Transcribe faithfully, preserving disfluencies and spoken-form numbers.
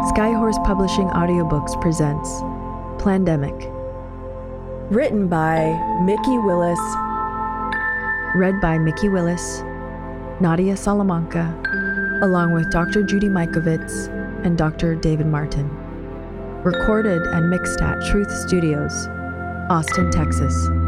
Skyhorse Publishing Audiobooks presents Plandemic. Written by Mickey Willis. Read by Mickey Willis, Nadia Salamanca, along with Doctor Judy Mikovits and Doctor David Martin. Recorded and mixed at Truth Studios, Austin, Texas.